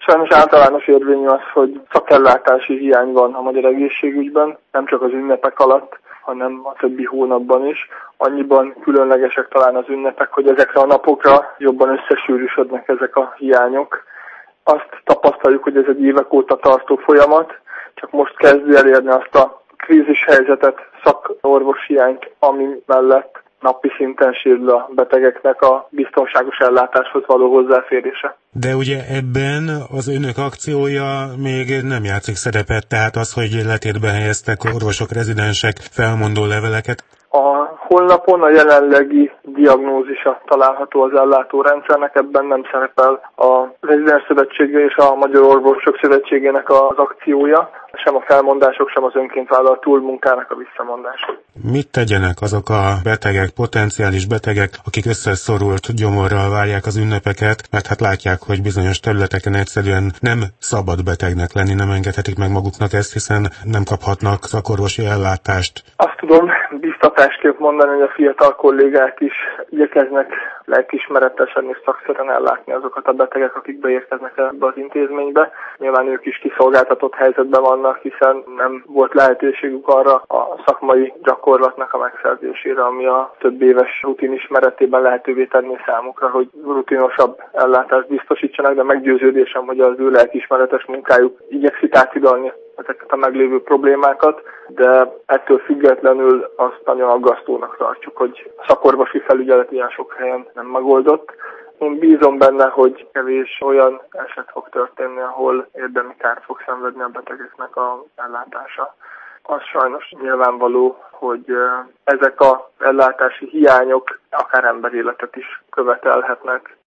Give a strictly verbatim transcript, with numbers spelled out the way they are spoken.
Sajnos általános érvényű az, hogy szakellátási hiány van a magyar egészségügyben, nem csak az ünnepek alatt, hanem a többi hónapban is. Annyiban különlegesek talán az ünnepek, hogy ezekre a napokra jobban összesűrűsödnek ezek a hiányok. Azt tapasztaljuk, hogy ez egy évek óta tartó folyamat, csak most kezdi elérni azt a krízis helyzetet, szakorvos hiányt, ami mellett napi szinten sérül a betegeknek a biztonságos ellátáshoz való hozzáférése. De ugye ebben az önök akciója még nem játszik szerepet, tehát az, hogy letétbe helyeztek orvosok, rezidensek felmondó leveleket. A honlapon a jelenlegi diagnózisa található az ellátórendszernek, ebben nem szerepel a Rezidens Szövetsége és a Magyar Orvosok Szövetségének az akciója, sem a felmondások, sem az önként vállalt túlmunkának a visszamondása. Mit tegyenek azok a betegek, potenciális betegek, akik összeszorult gyomorral várják az ünnepeket, mert hát látják, hogy bizonyos területeken egyszerűen nem szabad betegnek lenni, nem engedhetik meg maguknak ezt, hiszen nem kaphatnak szakorvosi ellátást. Azt tudom biztatásképp mondani, hogy a fiatal kollégák is igyekeznek lelkiismeretesen és szakszerűen ellátni azokat a betegek, akik beérkeznek ebbe az intézménybe. Nyilván ők is kiszolgáltatott helyzetben vannak, hiszen nem volt lehetőségük arra a szakmai gyakorlatnak a megszerzésére, ami a több éves rutin ismeretében lehetővé tenni számukra, hogy rutinosabb ellátást biztosítsanak, de meggyőződésem, hogy az ő lelkiismeretes munkájuk igyekszik átidalni ezeket a meglévő problémákat, de ettől függetlenül azt nagyon aggasztónak tartjuk, hogy a szakorvosi felügyelet ilyen sok helyen nem megoldott. Én bízom benne, hogy kevés olyan eset fog történni, ahol érdemi kárt fog szenvedni a betegeknek az ellátása. Az sajnos nyilvánvaló, hogy ezek az ellátási hiányok akár emberéletet is követelhetnek.